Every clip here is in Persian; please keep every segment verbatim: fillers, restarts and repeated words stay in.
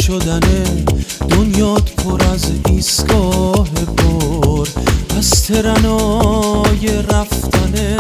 شدنه، دنیات پر از ایستگاه پر از ترنای رفتنه.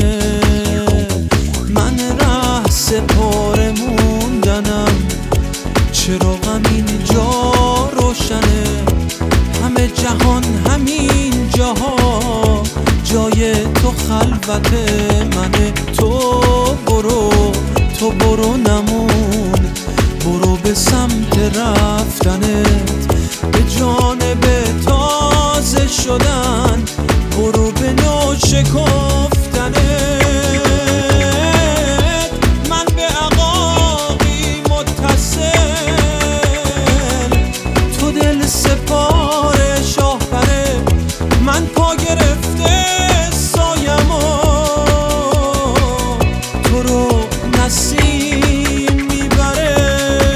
من ره سپاره موندنم، چراغم اینجا روشنه. همه جهان همین جاها جای تو خلوت منه. تو برو تو برو نمون، برو به سمت رفتنت، به جانب تازه شدن، برو به نو شکفتنت. من به عقاقی متصل، تو دل سپار شاهپره. من پا گرفته سایمو، تو رو نسیم میبره.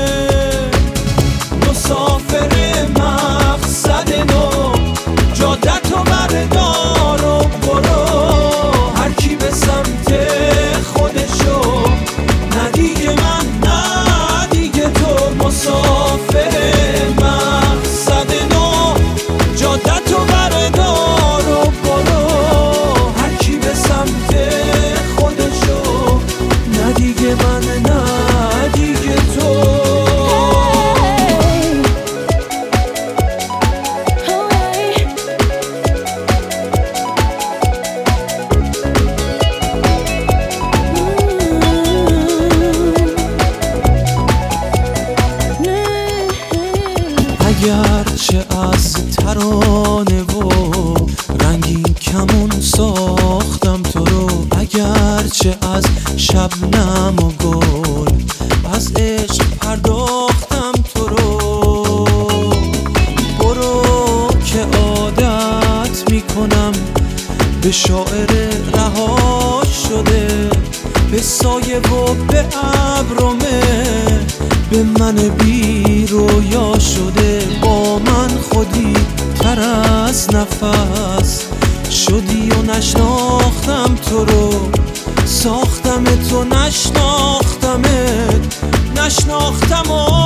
مسافر مقصد نو، جادت و بردار و برو، هر کی به سمت خودشو، نه دیگه من نه دیگه تو. مسافر مقصد نو، جادت و بردار و برو، هر کی به سمت خودشو، نه دیگه من نه دیگه تو. اگرچه از ترانه و رنگین کمون ساختم تو رو، اگرچه از شبنم و گل از عشق پرداختم تو رو. برو که عادت میکنم به شاعر رها شده، به سایه و به ابرمه، به من بی رویا شده. با من خودی تر از نفس شدی و نشناختم تو رو، ساختم تو نشناختمت، نشناختم و